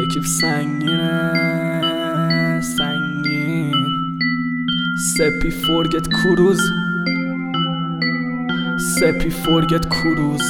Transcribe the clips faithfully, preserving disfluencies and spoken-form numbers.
یکی سنگینه سنگین سپی فورگت کروز سپی فورگت کروز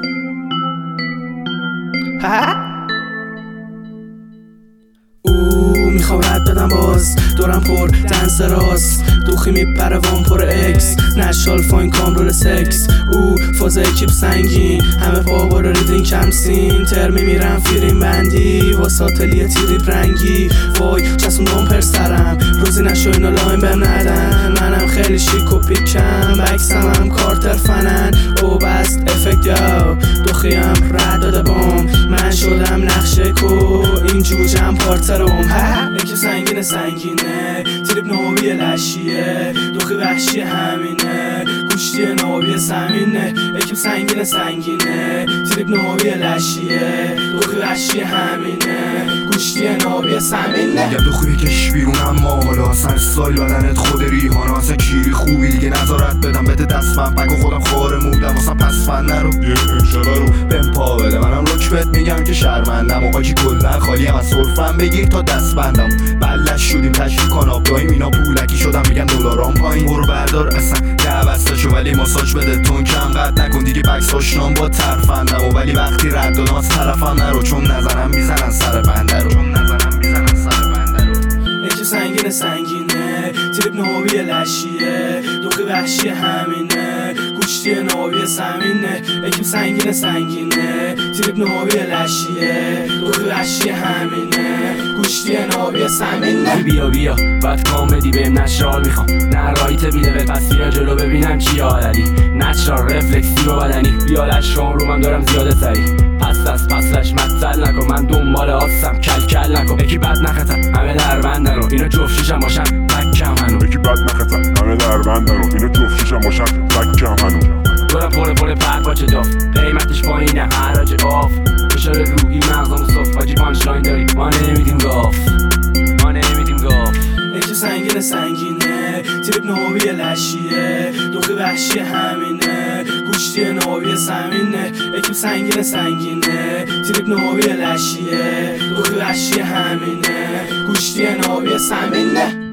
او میخوام رد بدم باز دورم پر دنس راست دوخی میپره وام پر اکس نشال فاین کامرول سکس او فاز اکیپ سنگین همه پاور ریدین کمسین ترمی میرم فیرین بندی واساتلیه تیریپ رنگی وای چسوندم پر سرم روزی نشو اینا لاین بهم ندن منم خیلی شیک و پیکم بکسم هم کارتر فنن او بست افکت یا دوخیم رد داده بام من شدم نقشه کو این جوجم پارترم ها یکی سنگینه سنگینه تریپ نوبی لشیه دوخی وحشی همینه گوشتی نوبی سمینه یکی سنگینه سنگینه تریپ نوبی لشیه دوخی وحشی همینه گوشتی نوبی سمینه میگم دوخی بکش بیرون اما حالا اصلا سایل بدنت خود ریحانه اصلا کیری خوبی دیگه نظارت بدم بده دست من بگو خودم خاره مودم اصلا پس فن نرو یه امشبه رو بهم پا بده منم رک بهت میگم که شرمندم و آجی کلن خالی هم از صرفم بگیر تا دست بندم بلش شدیم تشریف کاناب داییم اینا پولکی شدم میگن دلارام پایین برو بردار اصلا ده بستشو ولی ماساژ بده تون کم قد نکن دیگه بکس آشنام با ترفندم و ولی وقتی رد دادم از طرفم نرو چون نظرم میزنن سر بنده رو چون نظرم میزنن سر بنده رو یکی سنگینه سنگینه تریپ نوبی لشیه دوخی وحشی همینه گوشتی نوبی سمینه یکی سنگینه سنگینه تریپ نوبی لشیه دوخی وحشی همینه گوشتی نوبی سمینه بیا بیا بعد کامدی بهم نشرال میخوام نه رایت بیده به پس بیا جلو ببینم چی عادلی نچرال رفلکسی و بدنی بیا لشام رو من دارم زیاده سری پس از پسلش مطل نکن من دنبال آسم کل کل نکن یکی بد نخطم همه در بندن رو اینا جفت شیشم باشن بکم هنو یکی بد نخطم همه در بندن رو اینا جفت شیشم باشن بکم هنو دورم پر پر پر پاچه داف قیمتش پایینه حراج آف فشار روحی مغزم صف آجی پانچ لاین داری ما نمیدیم گاف ما نمیدیم گاف یکی سنگینه سنگینه تریپ نوبی لشیه دوخی وحشی همینه گوشتی نوبی سمینه یکی سنگینه سنگینه تریپ نوبی لشیه دوخی وحشی همینه گوشتی نوبی سمینه